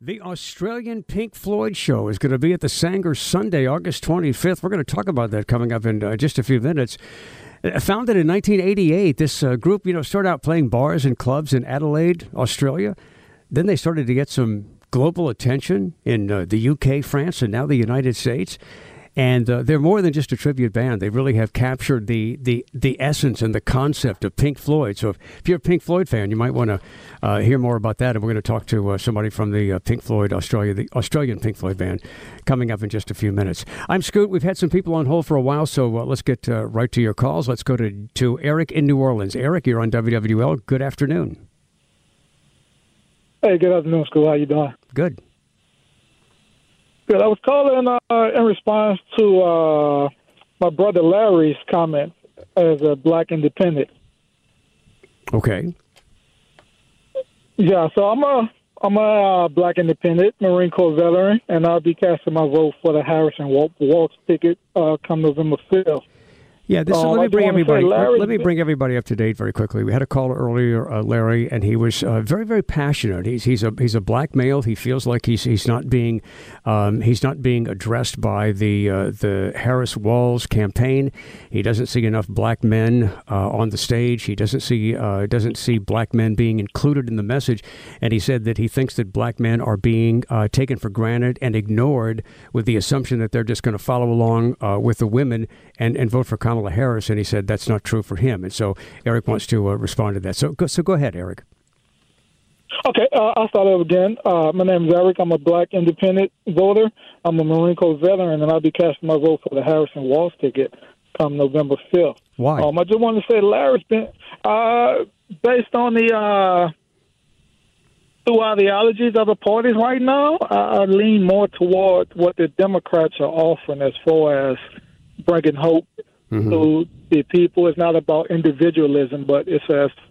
The Australian Pink Floyd show is going to be at the Sanger Sunday, August 25th. We're going to talk about that coming up in just a few minutes. Founded in 1988, this group, started out playing bars and clubs in Adelaide, Australia. Then they started to get some global attention in the UK, France, and now the United States. And they're more than just a tribute band. They really have captured the essence and the concept of Pink Floyd. So if you're a Pink Floyd fan, you might want to hear more about that. And we're going to talk to somebody from the Pink Floyd Australia, the Australian Pink Floyd band, coming up in just a few minutes. I'm Scoot. We've had some people on hold for a while, so let's get right to your calls. Let's go to Eric in New Orleans. Eric, you're on WWL. Good afternoon. Hey, good afternoon, Scoot. How you doing? Good. Good. I was calling in response to my brother Larry's comment as a black independent. Okay. Yeah, so I'm a black independent Marine Corps veteran, and I'll be casting my vote for the Harrison Waltz ticket come November 5th. Yeah, let me bring everybody up to date very quickly. We had a caller earlier, Larry, and he was very, very passionate. He's a black male. He feels like he's not being addressed by the Harris Walz campaign. He doesn't see enough black men on the stage. He doesn't see black men being included in the message. And he said that he thinks that black men are being taken for granted and ignored with the assumption that they're just going to follow along with the women and vote for Kamala Harris, and he said that's not true for him. And so Eric wants to respond to that. So go ahead, Eric. Okay, I'll start over again. My name is Eric. I'm a black independent voter. I'm a Marine Corps veteran, and I'll be casting my vote for the Harrison Waltz ticket come November 5th. Why? I just want to say Larry's been, based on the two ideologies of the parties right now, I lean more toward what the Democrats are offering as far as bringing hope to the people. It's not about individualism, but it's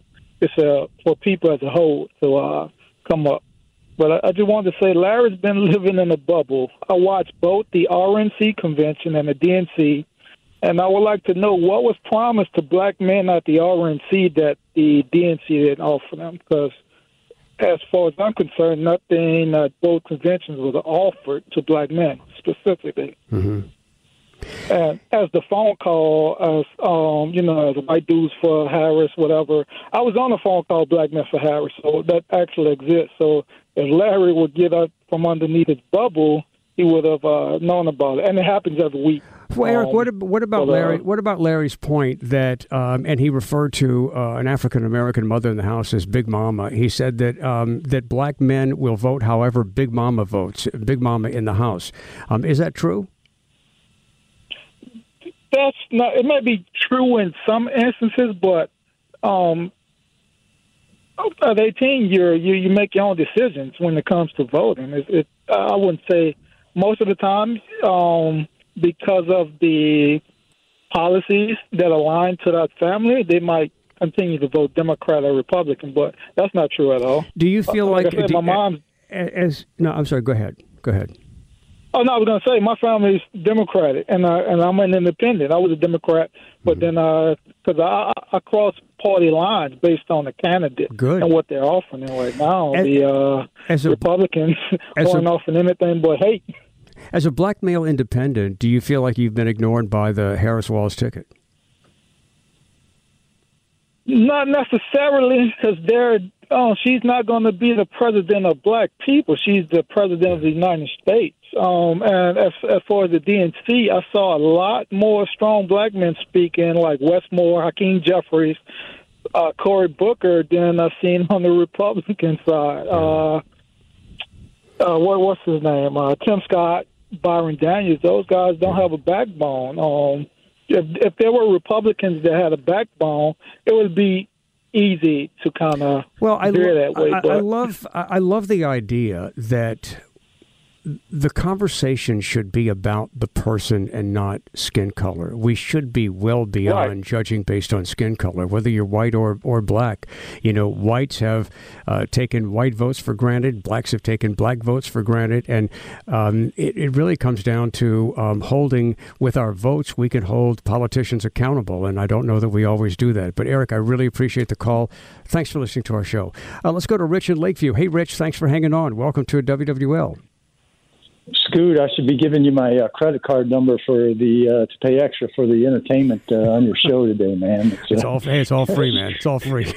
for people as a whole to come up. But I just wanted to say Larry's been living in a bubble. I watched both the RNC convention and the DNC, and I would like to know what was promised to black men at the RNC that the DNC didn't offer them, because as far as I'm concerned, nothing at both conventions was offered to black men specifically. Mm-hmm. And as the phone call, as the white dudes for Harris, whatever, I was on a phone call, Black Men for Harris, so that actually exists. So if Larry would get up from underneath his bubble, he would have known about it, and it happens every week. Well, Eric, what about Larry? What about Larry's point that, and he referred to an African American mother in the house as Big Mama. He said that that black men will vote however Big Mama votes, Big Mama in the house. Is that true? That's not. It may be true in some instances, but at 18, you make your own decisions when it comes to voting. I wouldn't say most of the time, because of the policies that align to that family, they might continue to vote Democrat or Republican, but that's not true at all. Do you feel like I said, my mom? No, I'm sorry. Go ahead. Oh, no, I was going to say my family's Democratic, and I'm an independent. I was a Democrat, but then because I cross party lines based on the candidate and what they're offering right now. The Republicans aren't offering anything but hate. As a black male independent, do you feel like you've been ignored by the Harris Walz ticket? Not necessarily, because she's not going to be the president of black people. She's the president of the United States. And as far as the DNC, I saw a lot more strong black men speaking, like Westmore, Hakeem Jeffries, Cory Booker, than I've seen on the Republican side. What's his name? Tim Scott, Byron Daniels. Those guys don't have a backbone. If there were Republicans that had a backbone, it would be easy to kind of veer that way. I love the idea that the conversation should be about the person and not skin color. We should be well beyond judging based on skin color, whether you're white or black. You know, whites have taken white votes for granted. Blacks have taken black votes for granted. And it really comes down to holding with our votes. We can hold politicians accountable. And I don't know that we always do that. But Eric, I really appreciate the call. Thanks for listening to our show. Let's go to Rich in Lakeview. Hey, Rich, thanks for hanging on. Welcome to WWL. Scoot, I should be giving you my credit card number for the to pay extra for the entertainment on your show today, man. It's all free, man. It's all free.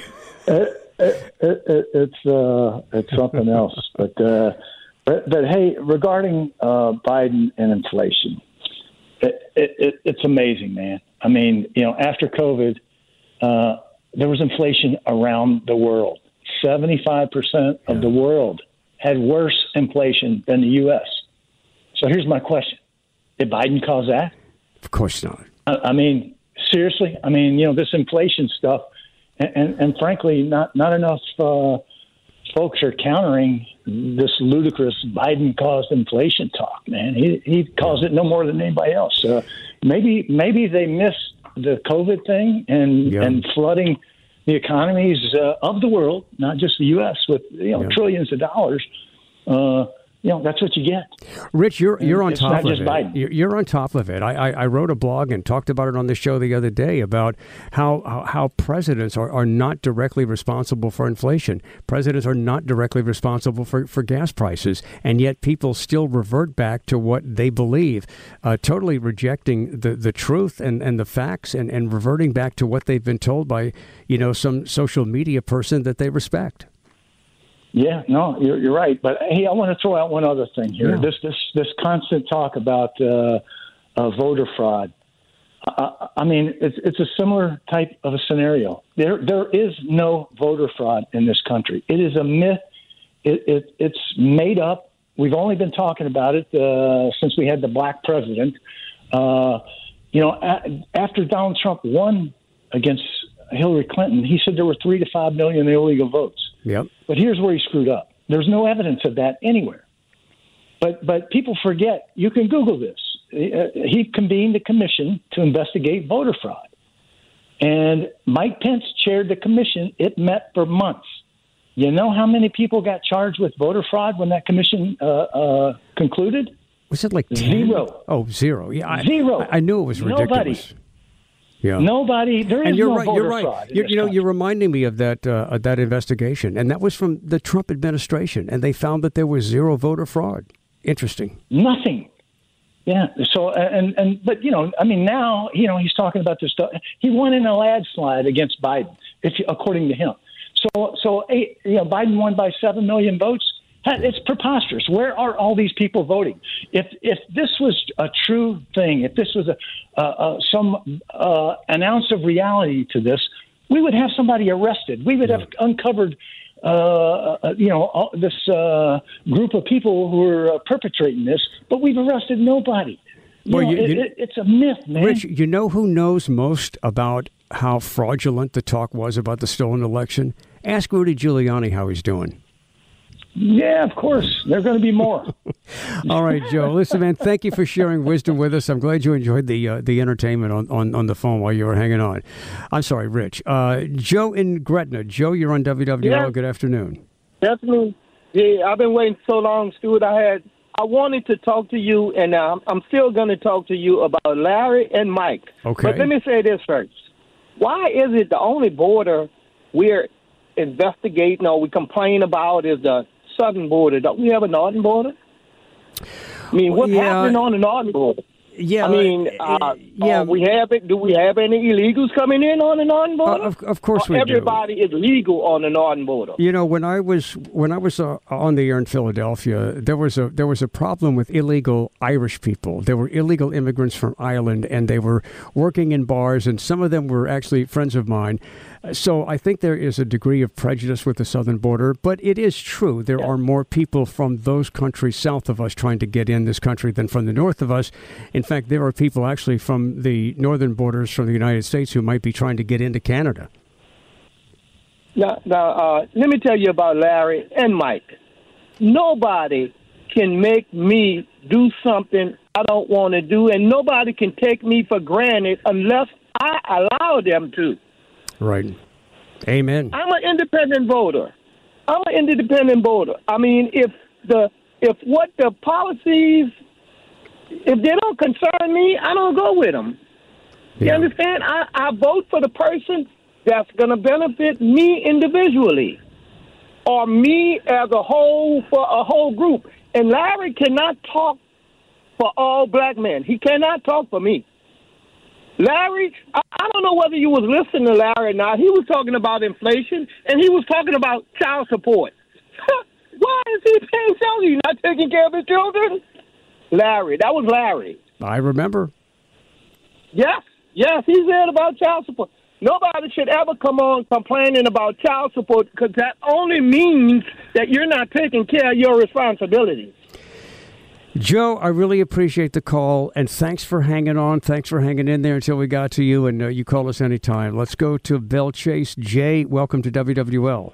It's something else, but hey, regarding Biden and inflation, it's amazing, man. I mean, you know, after COVID, there was inflation around the world. 75% of the world had worse inflation than the U.S. So here's my question. Did Biden cause that? Of course not. I mean, seriously? I mean, you know, this inflation stuff, and frankly, not enough folks are countering this ludicrous Biden-caused inflation talk, man. He caused it no more than anybody else. Maybe they missed the COVID thing and flooding the economies of the world, not just the U.S., with trillions of dollars. That's what you get. Rich, you're on top of it. Biden. You're on top of it. I wrote a blog and talked about it on the show the other day about how presidents are not directly responsible for inflation. Presidents are not directly responsible for gas prices, and yet people still revert back to what they believe, totally rejecting the truth and the facts and reverting back to what they've been told by some social media person that they respect. Yeah, no, you're right. But hey, I want to throw out one other thing here. Yeah. This constant talk about voter fraud. I mean, it's a similar type of a scenario. There is no voter fraud in this country. It is a myth. It's made up. We've only been talking about it since we had the black president. After Donald Trump won against Hillary Clinton, he said there were 3 to 5 million illegal votes. Yep. But here's where he screwed up. There's no evidence of that anywhere. But people forget. You can Google this. He convened a commission to investigate voter fraud. And Mike Pence chaired the commission. It met for months. You know how many people got charged with voter fraud when that commission concluded? Was it like 10? 0? Oh, 0. Yeah, 0. I knew it was ridiculous. Nobody. Yeah. Nobody. There is no voter fraud. You're reminding me of that investigation, and that was from the Trump administration, and they found that there was 0 voter fraud. Interesting. Nothing. Yeah. So but I mean, now he's talking about this stuff. He won in a landslide against Biden, according to him. So Biden won by 7 million votes. It's preposterous. Where are all these people voting? If this was a true thing, if this was some an ounce of reality to this, we would have somebody arrested. We would have uncovered this group of people who are perpetrating this, but we've arrested nobody. It's a myth, man. Rich, you know who knows most about how fraudulent the talk was about the stolen election? Ask Rudy Giuliani how he's doing. Yeah, of course. There are going to be more. All right, Joe. Listen, man, thank you for sharing wisdom with us. I'm glad you enjoyed the entertainment on the phone while you were hanging on. I'm sorry, Rich. Joe in Gretna. Joe, you're on WWL. Yeah. Good afternoon. Definitely. Yeah, I've been waiting so long, Stuart. I wanted to talk to you, and I'm still going to talk to you about Larry and Mike. Okay. But let me say this first. Why is it the only border we're investigating or we complain about is the southern border? Don't we have a northern border? I mean, what's happening on the northern border? Yeah, I mean, we have it. Do we have any illegals coming in on the northern border? Of course we do. Everybody is legal on the northern border. When I was on the air in Philadelphia, there was a problem with illegal Irish people. There were illegal immigrants from Ireland, and they were working in bars, and some of them were actually friends of mine. So I think there is a degree of prejudice with the southern border, but it is true there are more people from those countries south of us trying to get in this country than from the north of us. In fact, there are people actually from the northern borders from the United States who might be trying to get into Canada. Now, let me tell you about Larry and Mike. Nobody can make me do something I don't want to do, and nobody can take me for granted unless I allow them to. Right. Amen. I'm an independent voter. I mean, if what the policies, if they don't concern me, I don't go with them. You understand? I vote for the person that's going to benefit me individually, or me as a whole, for a whole group. And Larry cannot talk for all black men. He cannot talk for me. Larry, I don't know whether you was listening to Larry or not. He was talking about inflation, and he was talking about child support. Why is he paying child? He's not taking care of his children? Larry, that was Larry. I remember. Yes, he said about child support. Nobody should ever come on complaining about child support, because that only means that you're not taking care of your responsibilities. Joe, I really appreciate the call, and thanks for hanging on. Thanks for hanging in there until we got to you, and you call us anytime. Let's go to Bell Chase. Jay, welcome to WWL.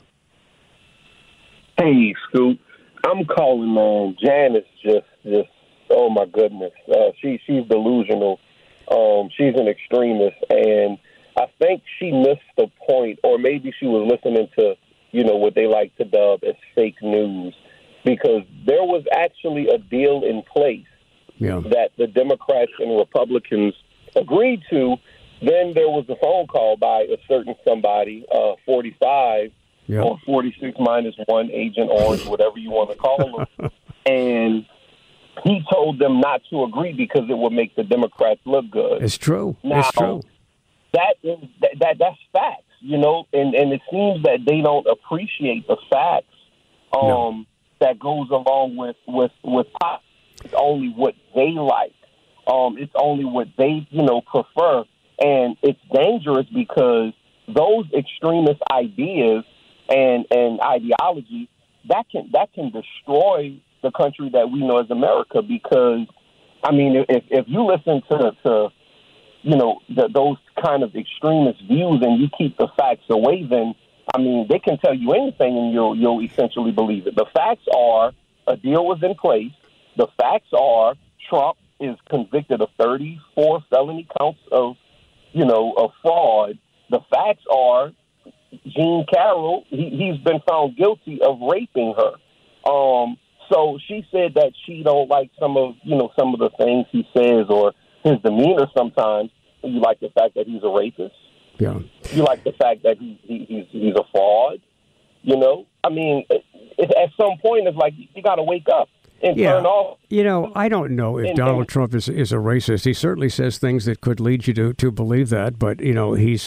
Hey, Scoop. I'm calling on Janice. Just oh my goodness, she's delusional. She's an extremist, and I think she missed the point, or maybe she was listening to, what they like to dub as fake news, because there was actually a deal in place that the Democrats and Republicans agreed to. Then there was a phone call by a certain somebody, 45 or 46 minus 1, Agent Orange, whatever you want to call him, and he told them not to agree because it would make the Democrats look good. It's true. Now, it's true. That's facts, and it seems that they don't appreciate the facts that goes along with pop. It's only what they like. It's only what they, prefer. And it's dangerous because those extremist ideas and ideology that can destroy the country that we know as America. Because, I mean, if you listen to those kind of extremist views and you keep the facts away, then, I mean, they can tell you anything and you'll essentially believe it. The facts are a deal was in place. The facts are Trump is convicted of 34 felony counts of fraud. The facts are Jean Carroll, he's been found guilty of raping her. So she said that she don't like some of the things he says or his demeanor sometimes. You like the fact that he's a rapist. Yeah. You like the fact that he's a fraud. I mean, at some point it's like you got to wake up and turn off. I don't know if Donald Trump is a racist. He certainly says things that could lead you to believe that. But he's he's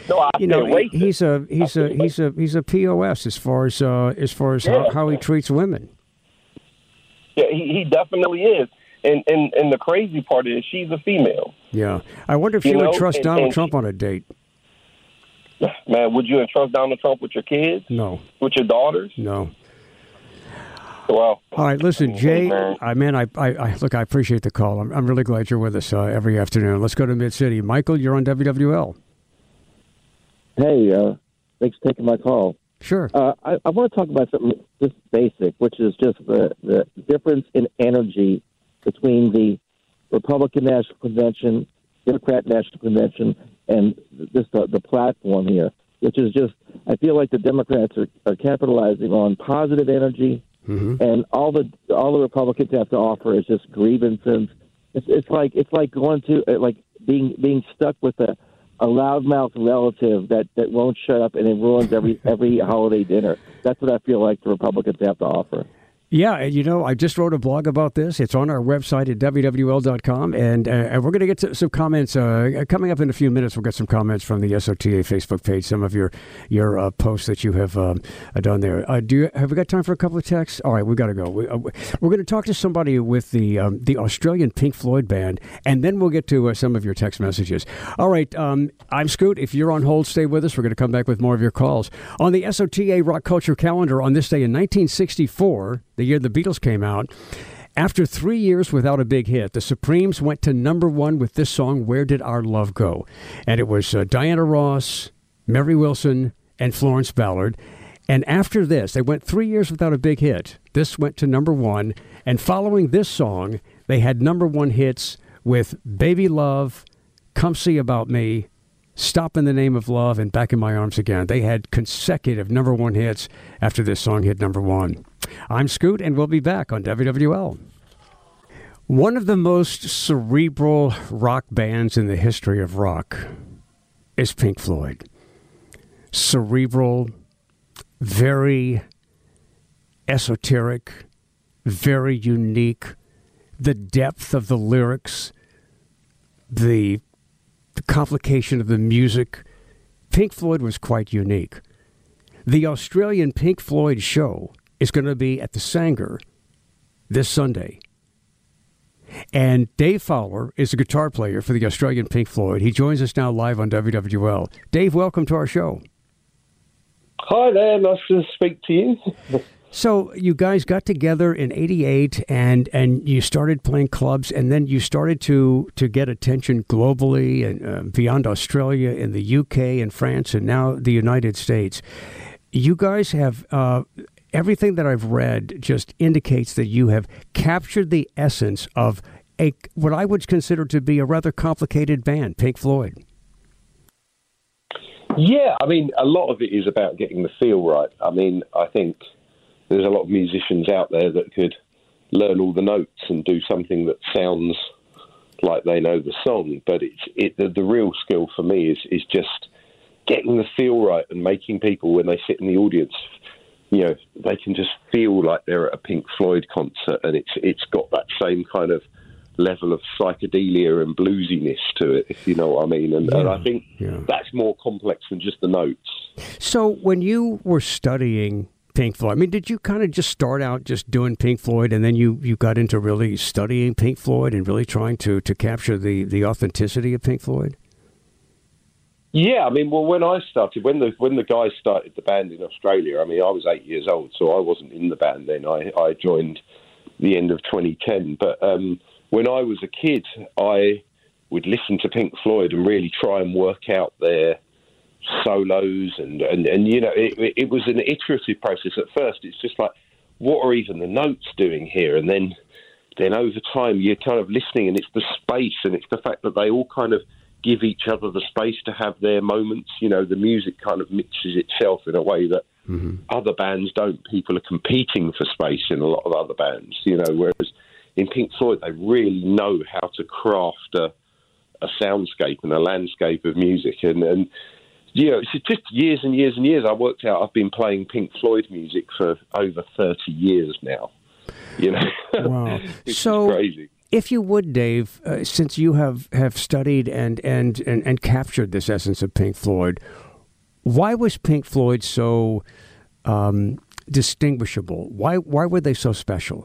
a POS as far as how he treats women. Yeah, he definitely is. And the crazy part is she's a female. Yeah. I wonder if she would trust Donald Trump on a date. Man, would you entrust Donald Trump with your kids? No. With your daughters? No. Well. All right, listen, Jay, I appreciate the call. I'm really glad you're with us every afternoon. Let's go to Mid-City. Michael, you're on WWL. Hey, thanks for taking my call. Sure. I want to talk about something just basic, which is just the difference in energy between the Republican National Convention, Democrat National Convention, and just the platform here, which is just, I feel like the Democrats are capitalizing on positive energy, and all the Republicans have to offer is just grievances. It's like going to being stuck with a loudmouth relative that won't shut up, and it ruins every holiday dinner. That's what I feel like the Republicans have to offer. Yeah, I just wrote a blog about this. It's on our website at WWL.com, and we're going to get to some comments coming up in a few minutes. We'll get some comments from the SOTA Facebook page, some of your posts that you have done there. Have we got time for a couple of texts? All right, we got to go. We're going to talk to somebody with the Australian Pink Floyd band, and then we'll get to some of your text messages. All right, I'm Scoot. If you're on hold, stay with us. We're going to come back with more of your calls. On the SOTA Rock Culture calendar on this day in 1964, the year the Beatles came out, after 3 years without a big hit, the Supremes went to #1 with this song, Where Did Our Love Go? And it was Diana Ross, Mary Wilson, and Florence Ballard. And after this, they went 3 years without a big hit. This went to number one. And following this song, they had number one hits with Baby Love, Come See About Me, Stop in the Name of Love, and Back in My Arms Again. They had consecutive number one hits after this song hit number one. I'm Scoot, and we'll be back on WWL. One of the most cerebral rock bands in the history of rock is Pink Floyd. Cerebral, very esoteric, very unique. The depth of the lyrics, the complication of the music. Pink Floyd was quite unique. The Australian Pink Floyd show is going to be at the Sanger this Sunday. And Dave Fowler is a guitar player for the Australian Pink Floyd. He joins us now live on WWL. Dave, welcome to our show. Hi there, nice to speak to you. So you guys got together in '88 and you started playing clubs, and then you started to get attention globally and beyond Australia, in the UK and France, and now the United States. You guys have... everything that I've read just indicates that you have captured the essence of what I would consider to be a rather complicated band, Pink Floyd. Yeah, I mean, a lot of it is about getting the feel right. I mean, I think there's a lot of musicians out there that could learn all the notes and do something that sounds like they know the song, but the real skill for me is just getting the feel right and making people, when they sit in the audience, you know, they can just feel like they're at a Pink Floyd concert, and it's got that same kind of level of psychedelia and bluesiness to it, if you know what I mean. And I think that's more complex than just the notes. So when you were studying Pink Floyd, I mean, did you kind of just start out just doing Pink Floyd, and then you got into really studying Pink Floyd and really trying to capture the authenticity of Pink Floyd? Yeah, I mean, well, when I started, when the guys started the band in Australia, I mean, I was 8 years old, so I wasn't in the band then. I joined the end of 2010. But when I was a kid, I would listen to Pink Floyd and really try and work out their solos, and you know, it was an iterative process. At first, it's just like, what are even the notes doing here? And then over time, you're kind of listening, and it's the space, and it's the fact that they all kind of give each other the space to have their moments. You know, the music kind of mixes itself in a way that other bands don't. People are competing for space in a lot of other bands, you know, whereas in Pink Floyd, they really know how to craft a soundscape and a landscape of music. And you know, it's just years and years and years. I worked out I've been playing Pink Floyd music for over 30 years now, you know. Wow. Which so is crazy. If you would, Dave, since you have studied and captured this essence of Pink Floyd, why was Pink Floyd so distinguishable? Why were they so special?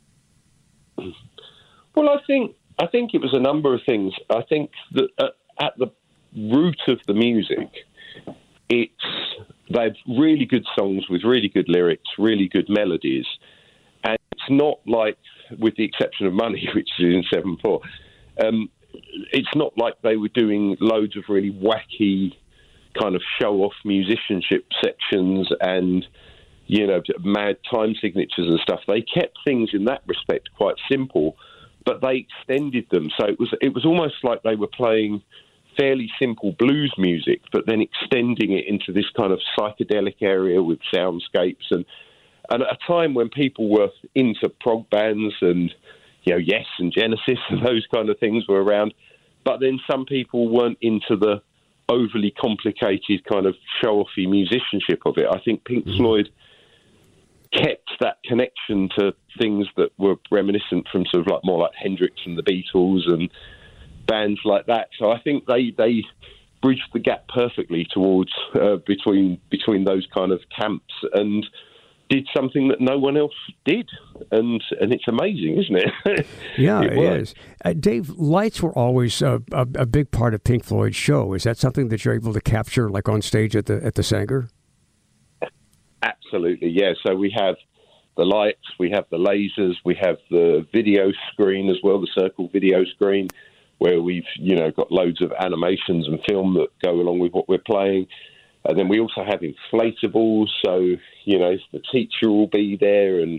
Well, I think it was a number of things. I think that at the root of the music, they've really good songs with really good lyrics, really good melodies, and it's not like, with the exception of Money, which is in 7/4, it's not like they were doing loads of really wacky kind of show-off musicianship sections and, you know, mad time signatures and stuff. They kept things in that respect quite simple, but they extended them. So it was almost like they were playing fairly simple blues music, but then extending it into this kind of psychedelic area with soundscapes. And at a time when people were into prog bands and, you know, Yes and Genesis and those kind of things were around, but then some people weren't into the overly complicated kind of show-offy musicianship of it. I think Pink Floyd kept that connection to things that were reminiscent from sort of like more like Hendrix and the Beatles and bands like that. So I think they bridged the gap perfectly towards between those kind of camps and did something that no one else did, and it's amazing, isn't it? Yeah, it is. Dave, lights were always a big part of Pink Floyd's show. Is that something that you're able to capture, like on stage at the Sanger? Absolutely, yeah. So we have the lights, we have the lasers, we have the video screen as well, the circle video screen, where we've, you know, got loads of animations and film that go along with what we're playing. And then we also have inflatables, so, you know, the teacher will be there and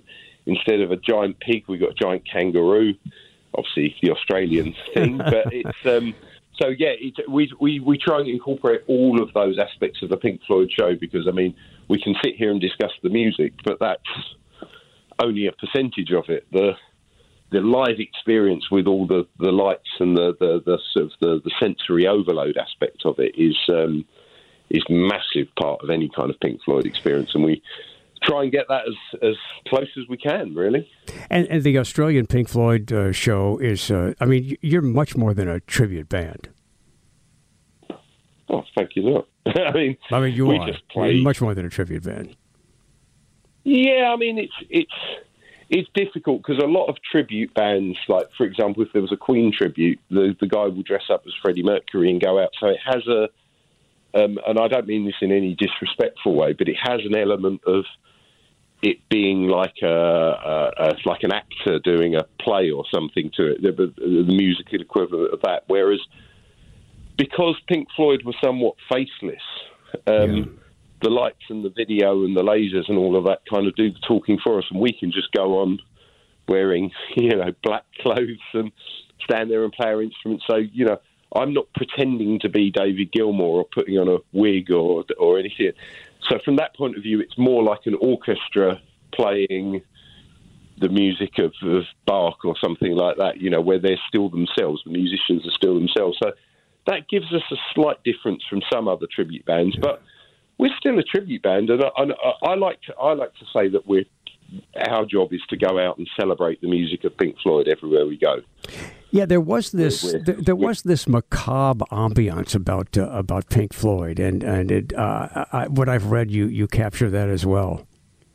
instead of a giant pig, we got a giant kangaroo. Obviously, the Australian thing, but it's so yeah. We try and incorporate all of those aspects of the Pink Floyd show because I mean, we can sit here and discuss the music, but that's only a percentage of it. The live experience with all the lights and the sort of the sensory overload aspect of it is massive part of any kind of Pink Floyd experience, and we try and get that as close as we can, really. And the Australian Pink Floyd show is, I mean, you're much more than a tribute band. Oh, thank you, Lord. I mean, you are. You're much more than a tribute band. Yeah, I mean, it's difficult because a lot of tribute bands, like, for example, if there was a Queen tribute, the guy will dress up as Freddie Mercury and go out. So it has and I don't mean this in any disrespectful way, but it has an element of it being like like an actor doing a play or something to it, the musical equivalent of that. Whereas because Pink Floyd was somewhat faceless, the lights and the video and the lasers and all of that kind of do the talking for us, and we can just go on wearing, black clothes and stand there and play our instruments. So, I'm not pretending to be David Gilmour or putting on a wig or anything. So from that point of view, it's more like an orchestra playing the music of Bach or something like that, where they're still themselves. The musicians are still themselves. So that gives us a slight difference from some other tribute bands, but we're still a tribute band, and I like to say that our job is to go out and celebrate the music of Pink Floyd everywhere we go. Yeah, there was this macabre ambiance about Pink Floyd, and what I've read, you capture that as well.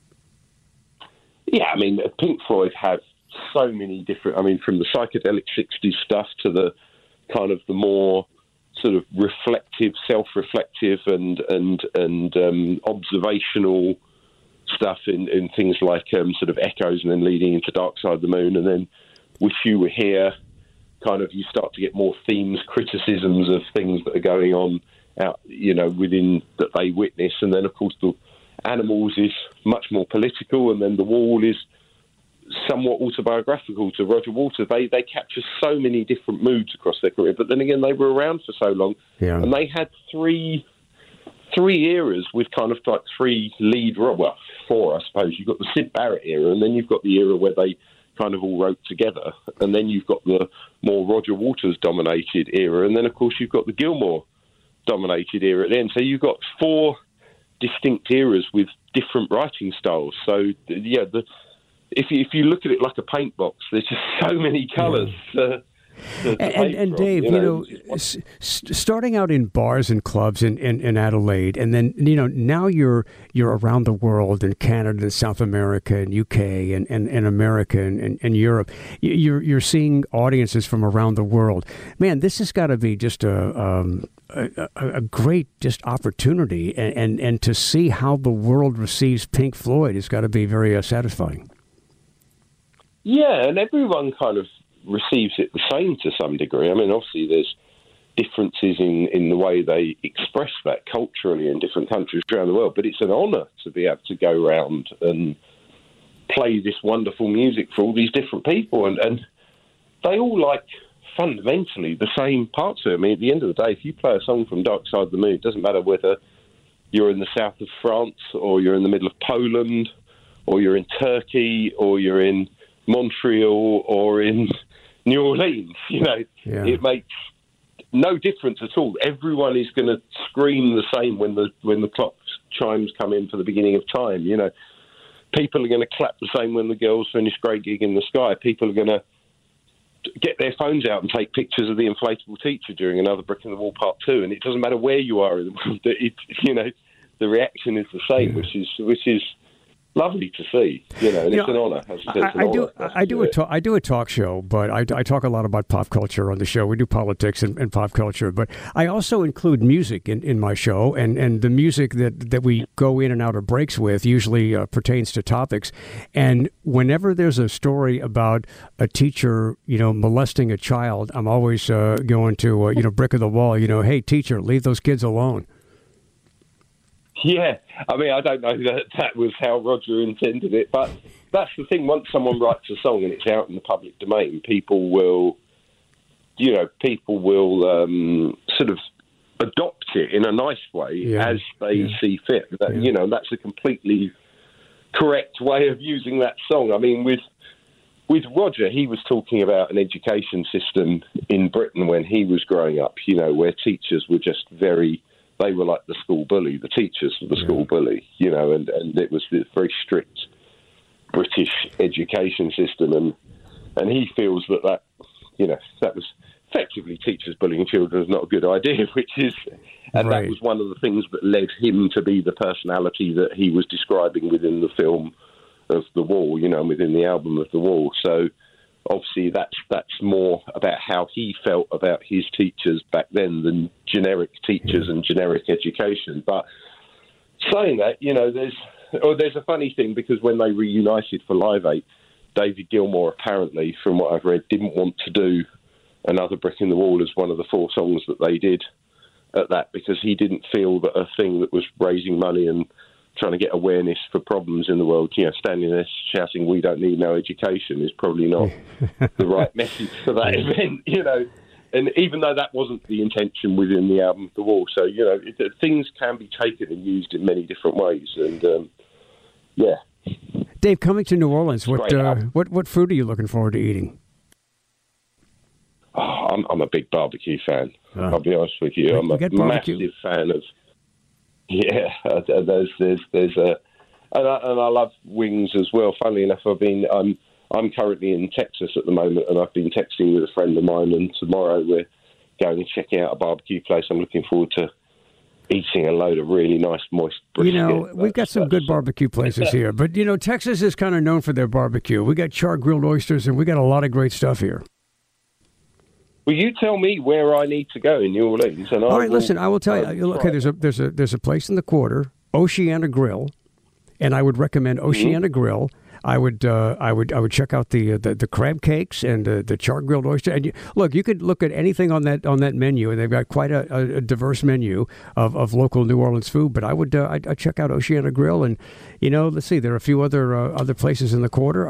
Yeah, I mean, Pink Floyd have so many different. I mean, from the psychedelic '60s stuff to the kind of the more sort of reflective, self-reflective, and observational stuff in things like sort of Echoes, and then leading into Dark Side of the Moon, and then Wish You Were Here. Kind of, you start to get more themes, criticisms of things that are going on out, within that they witness, and then of course the Animals is much more political, and then The Wall is somewhat autobiographical to Roger Waters. They capture so many different moods across their career, but then again, they were around for so long, and they had three eras with kind of like four, I suppose. You've got the Syd Barrett era, and then you've got the era where they kind of all wrote together, and then you've got the more Roger Waters dominated era, and then of course you've got the Gilmour dominated era at the end. So you've got four distinct eras with different writing styles. So yeah, if you look at it like a paint box, there's just so many colours. And Dave, starting out in bars and clubs in Adelaide, and then now you're around the world in Canada and South America and UK and America and Europe. You're seeing audiences from around the world. Man, this has got to be just a great just opportunity, and to see how the world receives Pink Floyd has got to be very satisfying. Yeah, and everyone kind of receives it the same to some degree. I mean, obviously there's differences in the way they express that culturally in different countries around the world, but it's an honour to be able to go around and play this wonderful music for all these different people, and they all like fundamentally the same parts of it. I mean, at the end of the day, if you play a song from Dark Side of the Moon, it doesn't matter whether you're in the south of France or you're in the middle of Poland or you're in Turkey or you're in Montreal or in New Orleans, It makes no difference at all. Everyone is going to scream the same when the clock chimes come in for the beginning of time. People are going to clap the same when the girls finish Great Gig in the Sky. People are going to get their phones out and take pictures of the inflatable teacher during Another Brick in the Wall Part 2. And it doesn't matter where you are in the world. The reaction is the same, which is lovely to see, and it's an honour. I do a talk show, but I talk a lot about pop culture on the show. We do politics and pop culture, but I also include music in my show, and the music that we go in and out of breaks with usually pertains to topics. And whenever there's a story about a teacher, molesting a child, I'm always going to, Brick of the Wall, hey, teacher, leave those kids alone. Yeah, I mean, I don't know that was how Roger intended it, but that's the thing. Once someone writes a song and it's out in the public domain, people will sort of adopt it in a nice way as they see fit. That's a completely correct way of using that song. I mean, with Roger, he was talking about an education system in Britain when he was growing up, where teachers were just they were like the school bully. The teachers were the school bully, and it was this very strict British education system. And he feels that was effectively teachers bullying children is not a good idea, that was one of the things that led him to be the personality that he was describing within the film of The Wall, within the album of The Wall. So obviously that's more about how he felt about his teachers back then than generic teachers and generic education. But saying that, there's a funny thing, because when they reunited for Live 8, David Gilmour apparently, from what I've read, didn't want to do Another Brick in the Wall as one of the 4 songs that they did at that, because he didn't feel that a thing that was raising money and trying to get awareness for problems in the world, standing there shouting, "We don't need no education," is probably not the right message for that event, And even though that wasn't the intention within the album The Wall, so, things can be taken and used in many different ways. And, Dave, coming to New Orleans, what food are you looking forward to eating? Oh, I'm a big barbecue fan. I'll be honest with you. I'm a massive fan of. Yeah, there's and I love wings as well. Funnily enough, I'm currently in Texas at the moment, and I've been texting with a friend of mine, and tomorrow we're going and checking out a barbecue place. I'm looking forward to eating a load of really nice, moist brisket. We've got some good barbecue places here, but, Texas is kind of known for their barbecue. We got char-grilled oysters, and we got a lot of great stuff here. Well, you tell me where I need to go in New Orleans, and all right. Listen, I will tell you. Okay, there's a place in the Quarter, Oceana Grill, and I would recommend Oceana Grill. I would check out the crab cakes and the char grilled oyster. And you could look at anything on that menu, and they've got quite a diverse menu of local New Orleans food. But I'd check out Oceana Grill, and let's see, there are a few other places in the Quarter.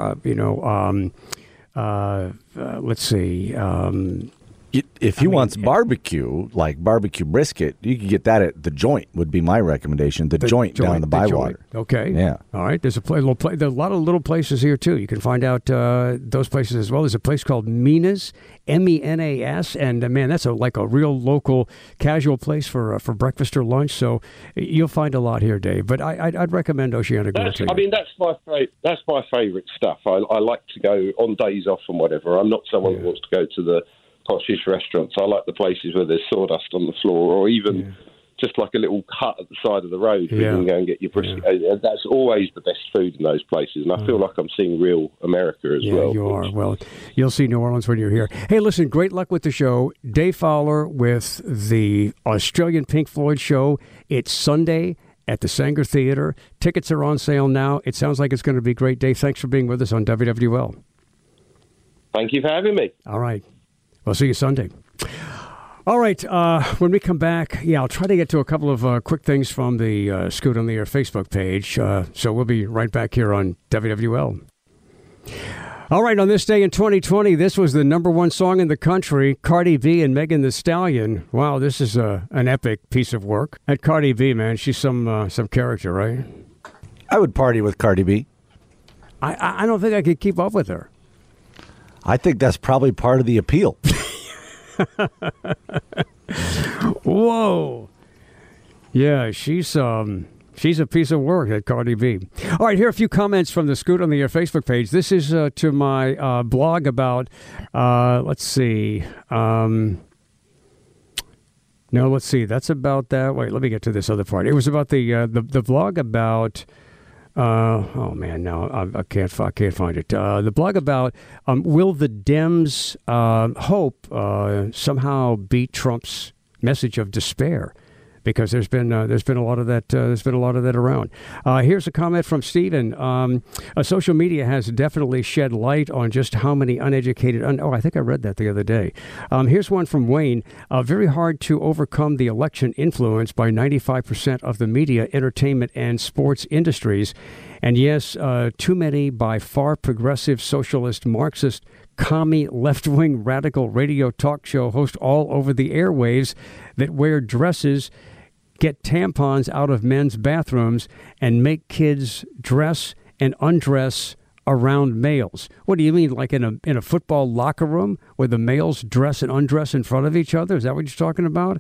Let's see. If he wants barbecue, like barbecue brisket, you can get that at The Joint, would be my recommendation. The Joint down in the Bywater. Okay. Yeah. All right. There's there's a lot of little places here, too. You can find out those places as well. There's a place called Mina's, Menas, and man, that's like a real local casual place for breakfast or lunch. So you'll find a lot here, Dave. But I'd recommend Oceana Grill to you. I mean, that's my favorite stuff. I like to go on days off and whatever. I'm not someone who wants to go to the poshish restaurants. I like the places where there's sawdust on the floor, or even just like a little hut at the side of the road where you can go and get your brisket. That's always the best food in those places, and I feel like I'm seeing real America as well. You are. Well, you'll see New Orleans when you're here. Hey, listen, great luck with the show. Dave Fowler with the Australian Pink Floyd show. It's Sunday at the Sanger Theater. Tickets are on sale now. It sounds like it's going to be great. Dave, thanks for being with us on WWL. Thank you for having me. All right. We'll see you Sunday. All right. When we come back, I'll try to get to a couple of quick things from the Scoot on the Air Facebook page. So we'll be right back here on WWL. All right. On this day in 2020, this was the #1 song in the country, Cardi B and Megan Thee Stallion. Wow, this is an epic piece of work. And Cardi B, man, she's some character, right? I would party with Cardi B. I don't think I could keep up with her. I think that's probably part of the appeal. Whoa. Yeah, she's a piece of work, that Cardi B. All right, here are a few comments from the Scoot on the Air Facebook page. This is to my blog about, let's see. No, let's see. That's about that. Wait, let me get to this other part. It was about the blog about... oh man, no, I can't find it. The blog about will the Dems hope somehow beat Trump's message of despair? Because there's been a lot of that. There's been a lot of that around. Here's a comment from Stephen. Social media has definitely shed light on just how many uneducated. I think I read that the other day. Here's one from Wayne. Very hard to overcome the election influence by 95% of the media, entertainment, and sports industries. And yes, too many by far progressive, socialist, Marxist, commie, left-wing, radical radio talk show hosts all over the airwaves that wear dresses, get tampons out of men's bathrooms, and make kids dress and undress around males. What do you mean, like in a football locker room where the males dress and undress in front of each other? Is that what you're talking about?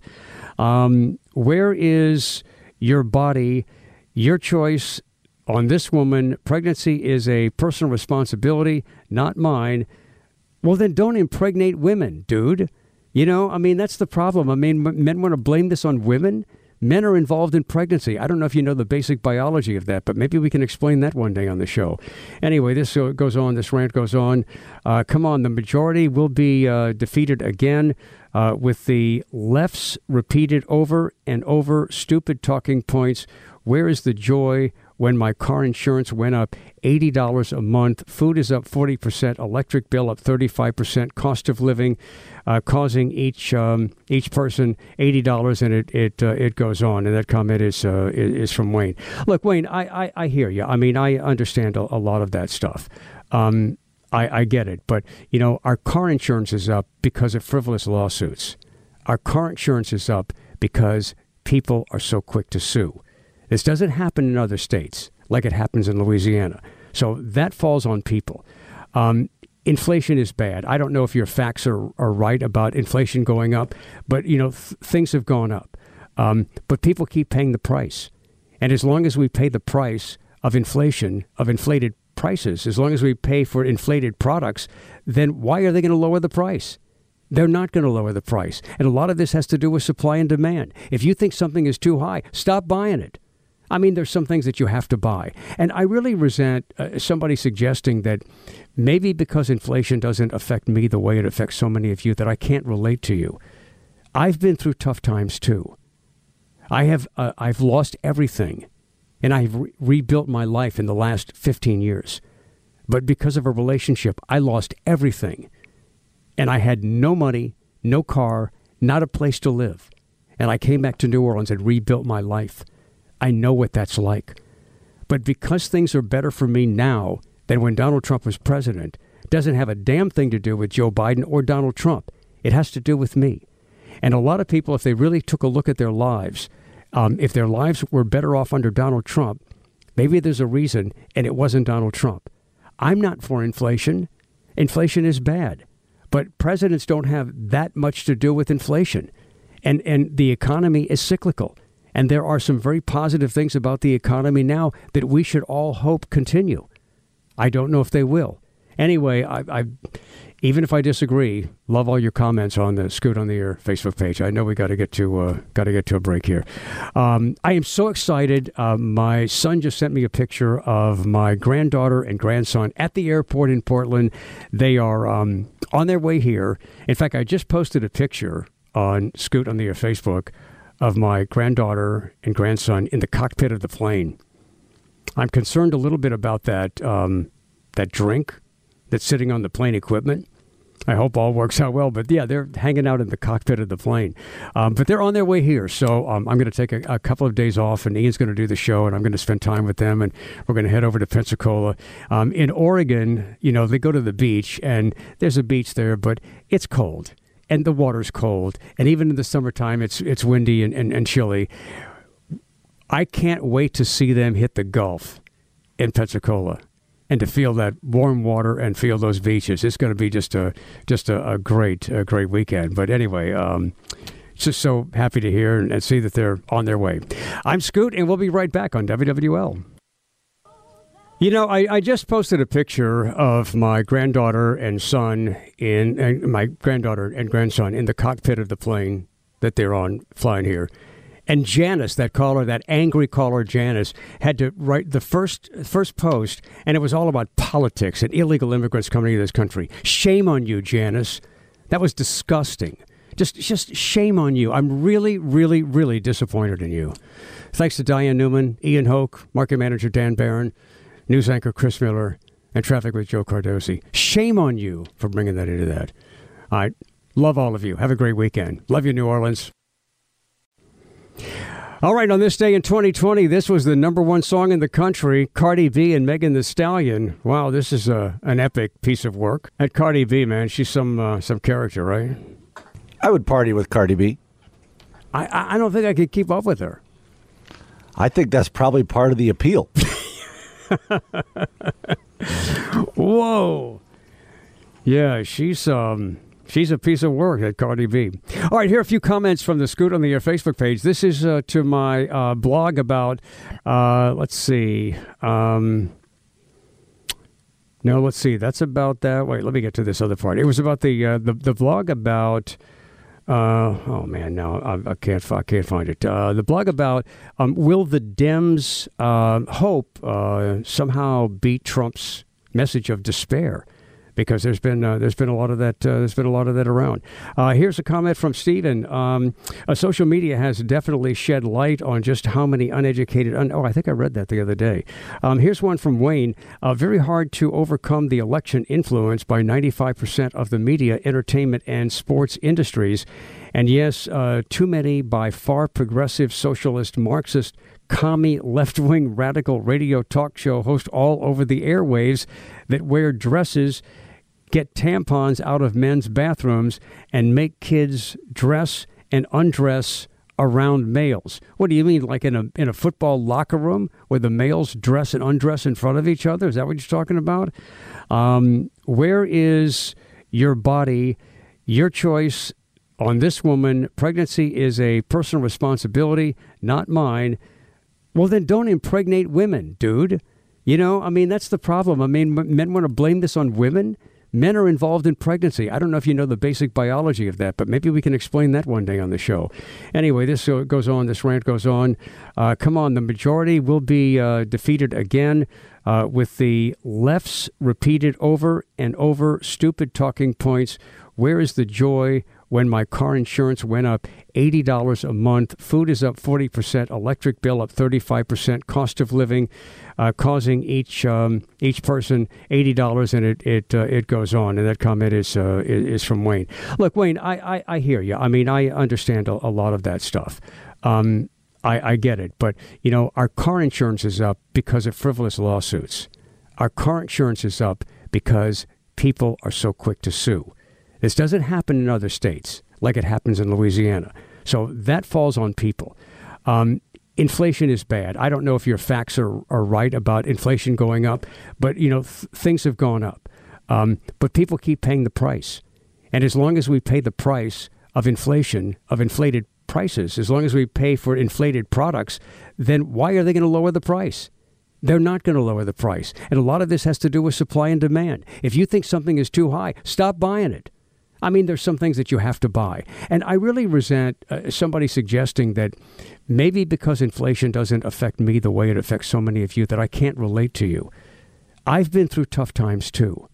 Where is your body, your choice on this woman? Pregnancy is a personal responsibility, not mine. Well, then don't impregnate women, dude. You know, I mean, that's the problem. I mean, men want to blame this on women. Men are involved in pregnancy. I don't know if you know the basic biology of that, but maybe we can explain that one day on the show. Anyway, this goes on. This rant goes on. Come on, the majority will be defeated again with the left's repeated over and over stupid talking points. Where is the joy when my car insurance went up $80 a month? Food is up 40%, electric bill up 35%, cost of living causing each person $80, and it goes on. And that comment is from Wayne. Look, Wayne, I hear you. I mean, I understand a lot of that stuff. I get it. But, you know, our car insurance is up because of frivolous lawsuits. Our car insurance is up because people are so quick to sue. This doesn't happen in other states like it happens in Louisiana. So that falls on people. Inflation is bad. I don't know if your facts are right about inflation going up, but, you know, things have gone up. But people keep paying the price. And as long as we pay the price of inflation, of inflated prices, as long as we pay for inflated products, then why are they going to lower the price? They're not going to lower the price. And a lot of this has to do with supply and demand. If you think something is too high, stop buying it. I mean, there's some things that you have to buy. And I really resent somebody suggesting that maybe because inflation doesn't affect me the way it affects so many of you that I can't relate to you. I've been through tough times, too. I've lost everything, and I've rebuilt my life in the last 15 years. But because of a relationship, I lost everything. And I had no money, no car, not a place to live. And I came back to New Orleans and rebuilt my life. I know what that's like. But because things are better for me now than when Donald Trump was president, doesn't have a damn thing to do with Joe Biden or Donald Trump. It has to do with me. And a lot of people, if they really took a look at their lives, if their lives were better off under Donald Trump, maybe there's a reason, and it wasn't Donald Trump. I'm not for inflation. Inflation is bad. But presidents don't have that much to do with inflation. And the economy is cyclical. And there are some very positive things about the economy now that we should all hope continue. I don't know if they will. Anyway, I even if I disagree, love all your comments on the Scoot on the Air Facebook page. I know we got to get to a break here. I am so excited. My son just sent me a picture of my granddaughter and grandson at the airport in Portland. They are on their way here. In fact, I just posted a picture on Scoot on the Air Facebook of my granddaughter and grandson in the cockpit of the plane. I'm concerned a little bit about that drink that's sitting on the plane equipment. I hope all works out well. But, yeah, they're hanging out in the cockpit of the plane. But they're on their way here. So I'm going to take a couple of days off, and Ian's going to do the show, and I'm going to spend time with them, and we're going to head over to Pensacola. In Oregon, you know, they go to the beach, and there's a beach there, but it's cold. And the water's cold. And even in the summertime, it's windy and chilly. I can't wait to see them hit the Gulf in Pensacola and to feel that warm water and feel those beaches. It's going to be just a great weekend. But anyway, just so happy to hear and see that they're on their way. I'm Scoot, and we'll be right back on WWL. You know, I just posted a picture of my granddaughter and grandson in the cockpit of the plane that they're on flying here. And Janice, that angry caller Janice, had to write the first post, and it was all about politics and illegal immigrants coming into this country. Shame on you, Janice. That was disgusting. Just shame on you. I'm really, really, really disappointed in you. Thanks to Diane Newman, Ian Hoke, market manager Dan Barron, news anchor Chris Miller, and traffic with Joe Cardosi. Shame on you for bringing that into that. All right. Love all of you. Have a great weekend. Love you, New Orleans. All right, on this day in 2020, this was the number one song in the country, Cardi B and Megan Thee Stallion. Wow, this is an epic piece of work. At Cardi B, man, she's some character, right? I would party with Cardi B. I don't think I could keep up with her. I think that's probably part of the appeal. Whoa. Yeah, she's a piece of work, at Cardi B. All right, here are a few comments from the Scoot on the Air Facebook page. This is to my blog about, let's see. No, let's see. That's about that. Wait, let me get to this other part. It was about the blog about, oh, man, no, I can't find it. The blog about will the Dems hope somehow beat Trump's message of despair? Because there's been a lot of that. There's been a lot of that around. Here's a comment from Stephen. Social media has definitely shed light on just how many uneducated. I think I read that the other day. Here's one from Wayne. Very hard to overcome the election influence by 95% of the media, entertainment, and sports industries, and yes, too many by far progressive, socialist, Marxist, commie, left-wing, radical radio talk show hosts all over the airwaves that wear dresses, get tampons out of men's bathrooms, and make kids dress and undress around males. What do you mean, like in a football locker room where the males dress and undress in front of each other? Is that what you're talking about? Where is your body, your choice on this woman? Pregnancy is a personal responsibility, not mine. Well, then don't impregnate women, dude. You know, I mean, that's the problem. I mean, men want to blame this on women. Men are involved in pregnancy. I don't know if you know the basic biology of that, but maybe we can explain that one day on the show. Anyway, this goes on. This rant goes on. Come on, the majority will be defeated again with the left's repeated over and over stupid talking points. Where is the joy when my car insurance went up $80 a month, food is up 40%, electric bill up 35%, cost of living causing each person $80, and it goes on. And that comment is from Wayne. Look, Wayne, I hear you. I mean, I understand a lot of that stuff. I get it. But, you know, our car insurance is up because of frivolous lawsuits. Our car insurance is up because people are so quick to sue. This doesn't happen in other states like it happens in Louisiana. So that falls on people. Inflation is bad. I don't know if your facts are right about inflation going up, but, you know, things have gone up. But people keep paying the price. And as long as we pay the price of inflation, of inflated prices, as long as we pay for inflated products, then why are they going to lower the price? They're not going to lower the price. And a lot of this has to do with supply and demand. If you think something is too high, stop buying it. I mean, there's some things that you have to buy. And I really resent somebody suggesting that maybe because inflation doesn't affect me the way it affects so many of you that I can't relate to you. I've been through tough times, too.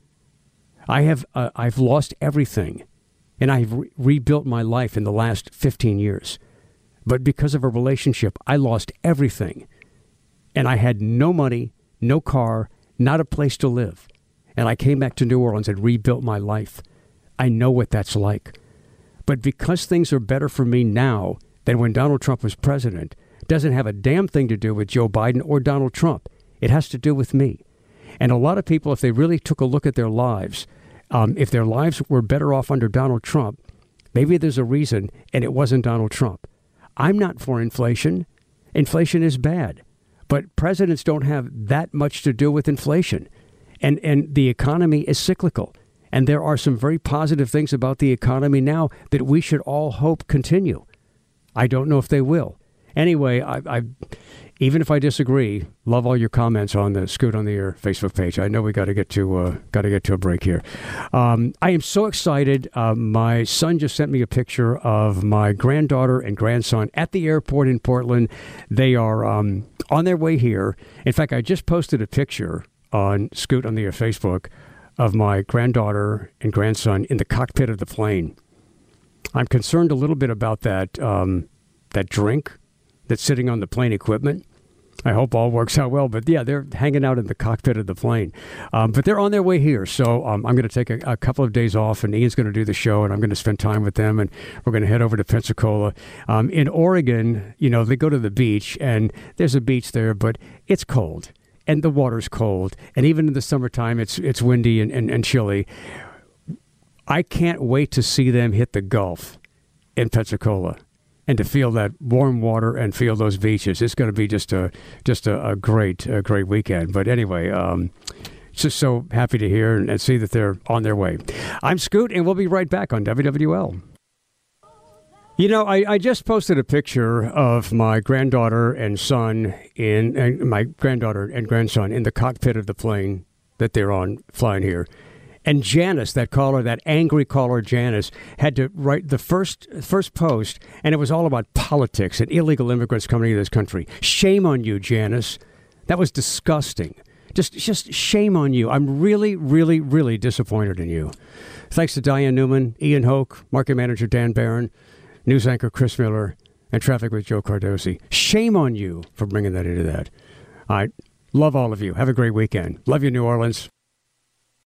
I've lost everything, and I've rebuilt my life in the last 15 years. But because of a relationship, I lost everything. And I had no money, no car, not a place to live. And I came back to New Orleans and rebuilt my life. I know what that's like. But because things are better for me now than when Donald Trump was president, doesn't have a damn thing to do with Joe Biden or Donald Trump. It has to do with me. And a lot of people, if they really took a look at their lives, if their lives were better off under Donald Trump, maybe there's a reason, and it wasn't Donald Trump. I'm not for inflation. Inflation is bad. But presidents don't have that much to do with inflation. And the economy is cyclical. And there are some very positive things about the economy now that we should all hope continue. I don't know if they will. Anyway, I even if I disagree, love all your comments on the Scoot on the Air Facebook page. I know we got to get to a break here. I am so excited. My son just sent me a picture of my granddaughter and grandson at the airport in Portland. They are on their way here. In fact, I just posted a picture on Scoot on the Air Facebook of my granddaughter and grandson in the cockpit of the plane. I'm concerned a little bit about that drink that's sitting on the plane equipment. I hope all works out well. But yeah, they're hanging out in the cockpit of the plane. But they're on their way here. So I'm going to take a couple of days off, and Ian's going to do the show, and I'm going to spend time with them. And we're going to head over to Pensacola. In Oregon, you know, they go to the beach, and there's a beach there, but it's cold, and the water's cold. And even in the summertime, it's windy and chilly. I can't wait to see them hit the Gulf in Pensacola, and to feel that warm water and feel those beaches. It's going to be just a great weekend. But anyway, just so happy to hear and see that they're on their way. I'm Scoot, and we'll be right back on WWL. You know, I just posted a picture of my granddaughter and son my granddaughter and grandson in the cockpit of the plane that they're on flying here. And Janice, that angry caller Janice, had to write the first post, and it was all about politics and illegal immigrants coming into this country. Shame on you, Janice. That was disgusting. Just shame on you. I'm really, really, really disappointed in you. Thanks to Diane Newman, Ian Hoke, market manager Dan Barron, news anchor Chris Miller, and traffic with Joe Cardosi. Shame on you for bringing that into that. All right. Love all of you. Have a great weekend. Love you, New Orleans.